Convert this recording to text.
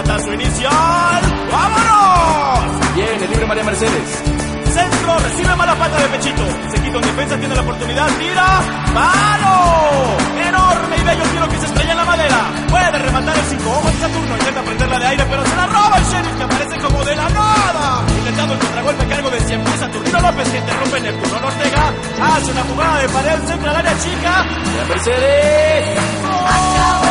Batazo inicial. ¡Vámonos! Viene libre María Mercedes. Centro, recibe mala pata de pechito. Se quita en defensa, tiene la oportunidad, tira. ¡Palo! Enorme y bello tiro que se estrella en la madera. Puede rematar el 5. Ojo en Saturno, intenta prenderla de aire, pero se la roba el Sheriff, que aparece como de la nada. Intentando el contragolpe a cargo de siempre Saturnino López, que interrumpe Neptuno Ortega. Hace una jugada de pared, centra al área chica. María Mercedes. Acabó.